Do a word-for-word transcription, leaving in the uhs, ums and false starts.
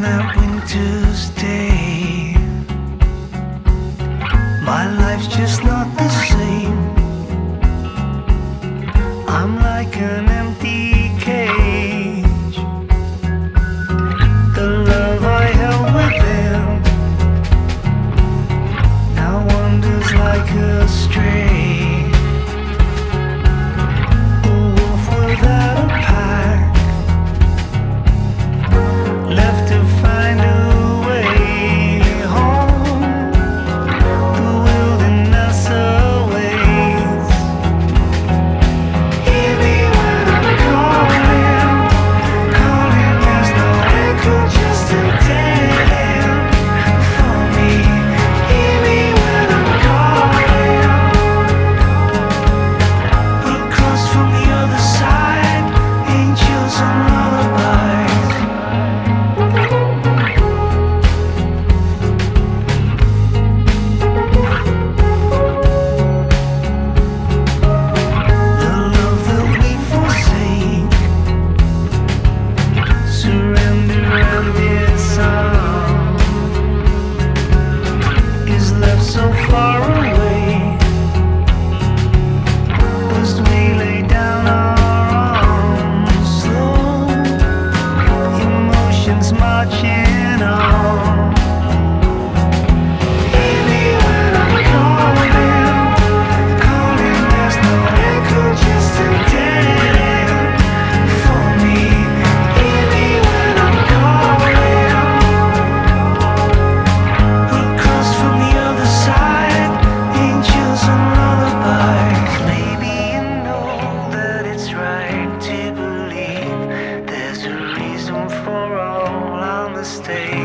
that winter's day. My life's just not the same. I'm like an empty cage. The love I held within now wanders like a stray. A wolf without a pack, left to find a way home. The wilderness awaits. Hear me when I'm calling, calling. There's no echo, just a dead end for me. Hear me when I'm calling. Across from the other side, angels and lullabies. The love that we forsake, surrender and disarm, is left so far away as we lay down our arms. Slow emotions marching on. Hear me when I'm calling, calling. There's no echo, just a dead end for me. Hear me when I'm calling. Across from the other side, angels and lullabies. Maybe you know that it's right to believe there's a reason for all our mistakes.